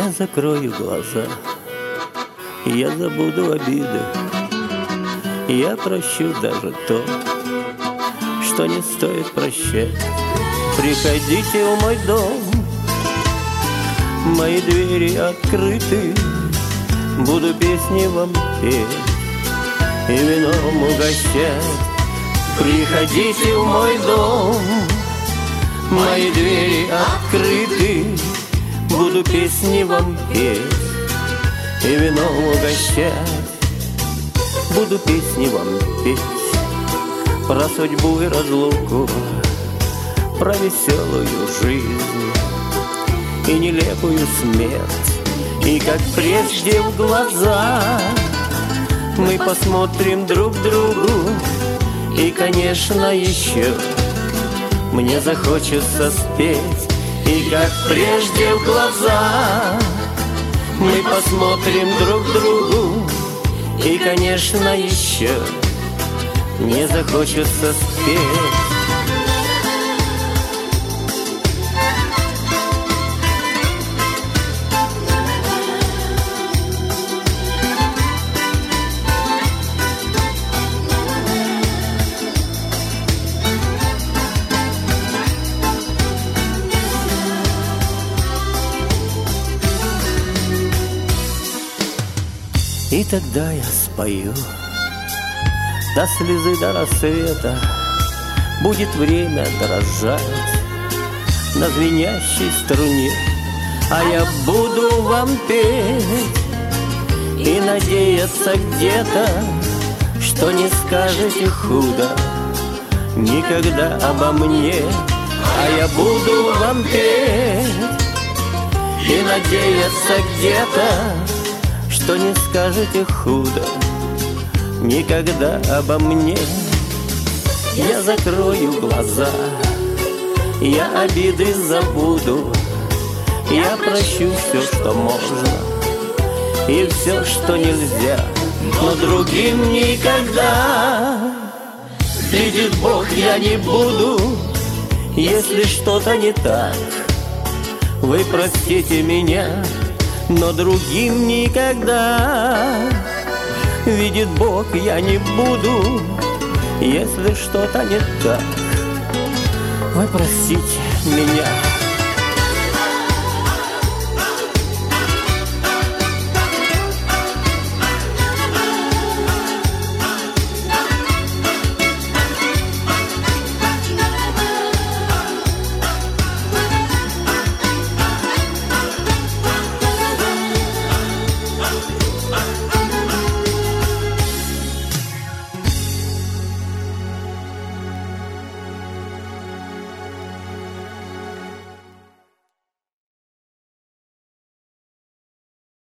Я закрою глаза, я забуду обиды, я прощу даже то, что не стоит прощать. Приходите в мой дом, мои двери открыты, буду песни вам петь и вином угощать. Приходите в мой дом, мои двери открыты, буду песни вам петь и вином угощать. Буду песни вам петь про судьбу и разлуку, про веселую жизнь и нелепую смерть. И как прежде в глаза мы посмотрим друг другу, и, конечно, еще мне захочется спеть. И как прежде в глаза мы посмотрим друг другу, и, конечно, еще мне захочется спеть. И тогда я спою до слезы, до рассвета. Будет время дрожать на звенящей струне, а я буду вам петь и надеяться где-то, что не скажете худо никогда обо мне. А я буду вам петь и надеяться где-то, что не скажете худо никогда обо мне. Я закрою глаза, я обиды забуду, я прощу все, что можно, и все, что нельзя, но другим никогда. Видит Бог, я не буду, если что-то не так, вы простите меня, но другим никогда. Видит Бог, я не буду, если что-то не так, вы простите меня.